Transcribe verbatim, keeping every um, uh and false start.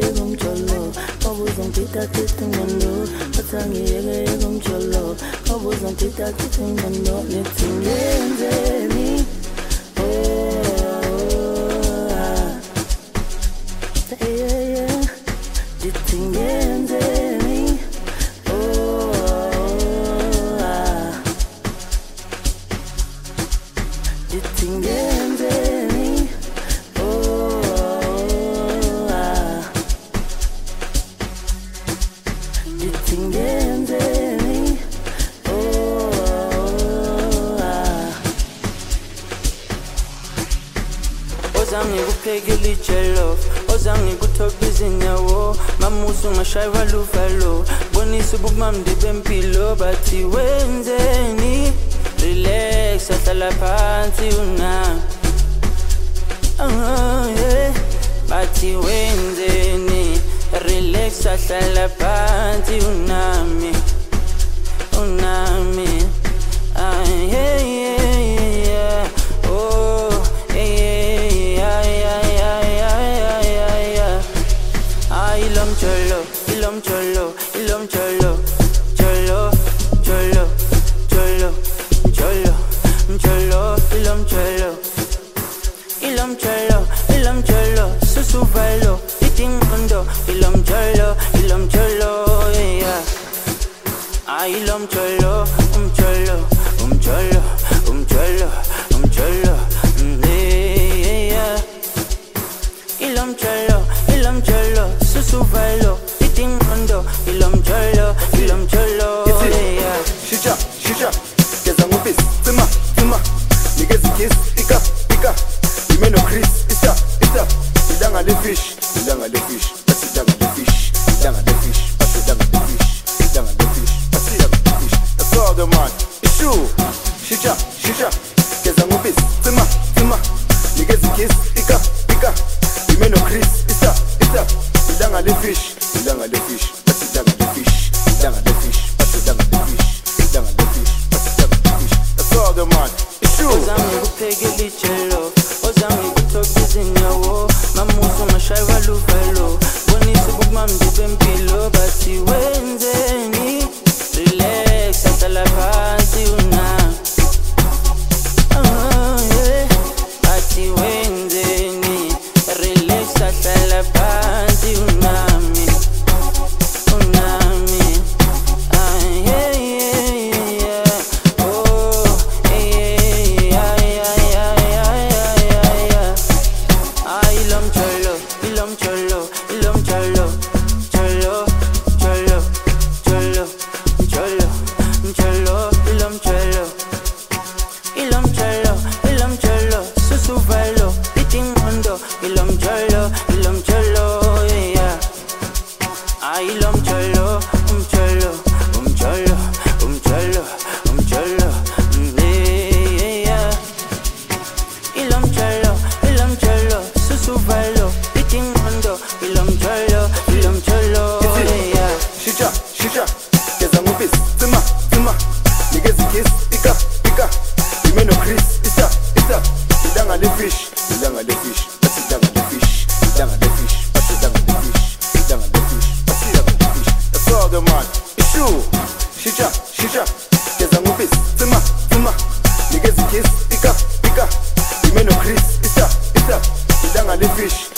yegomjolo obuzongithatha kithingqondo athangiyeke yegomjolo obuzongithatha kithingqondo nithi ngenzeni Ozangi kuphekela ijelo, ozangi kuthobiza inyawo, mamusu ngashaywa luvalo, bonisa ubumamdi bempilo, bathi wenzeni, relax, ahlala phansi una. Oh yeah, bathi wenzeni, relax, ahlala phansi unami, unami. Ah yeah yeah yeah, oh. Ilom cholo, ilom cholo, ilom cholo, cholo, cholo, cholo, cholo, cholo, ilom cholo, ilom cholo, ilom cholo, susu valo, eating kondo, ilom cholo, ilom cholo, yeah. Ah, ilom cholo, um cholo, um cholo, um cholo, um cholo, yeah. Ilom cholo, ilom cholo. Suvalo, eating kondo, ilom cholo, ilom cholo, yeah. Shisha, shisha, geza ngupis, tima, tima, nigezi kiss, ika, ika, imeno Chris, isa, isa, idanga le fish, idanga le fish, that's idanga le fish, idanga le fish, that's idanga le fish, idanga le fish, that's idanga le fish, that's all the man, it's true. Shisha, shisha, geza ngupis, tima, tima, nigezi kiss, ika, ika, imeno Chris, isa, isa. Idanga le fish, idanga le fish, that's idanga le fish, idanga le fish, that's idanga le fish, idanga le fish, that's idanga le fish. That's all the man. It's true. Ozangi kuphekela ijelo, ozangi kuthobiza inyawo, mamusu ngashaywa luvalo, bonisa ubumamdi bempilo, bathi wenzeni, relax, ahlala phansi una. Oh yeah, bathi wenzeni, relax, ahlala phansi unami, unami. Ah yeah yeah yeah, oh yeah yeah yeah yeah yeah yeah. Ah ilom cholo, ilom cholo, ilom cholo, cholo, cholo, cholo, cholo, cholo, ilom cholo, ilom cholo, ilom cholo, susu valo, eating kondo, ilom cholo, ilom cholo, yeah. Ah ilom cholo, um cholo, um cholo, um cholo, um cholo, yeah yeah. Ilom cholo, ilom cholo, susu valo, eating kondo, ilom cholo, ilom cholo, yeah. Shisha, shisha, geza ngupis, tima, tima, nigezi kiss, ika, ika, imeno Chris, isa, isa, idanga le fish, idanga le fish, that's idanga le fish, idanga le fish, that's idanga le fish, idanga le fish, that's idanga le fish. That's all the man. It's true. Shisha, shisha, geza ngupis, tima, tima, nigezi kiss, ika, ika, imeno Chris, isa, isa, idanga le fish.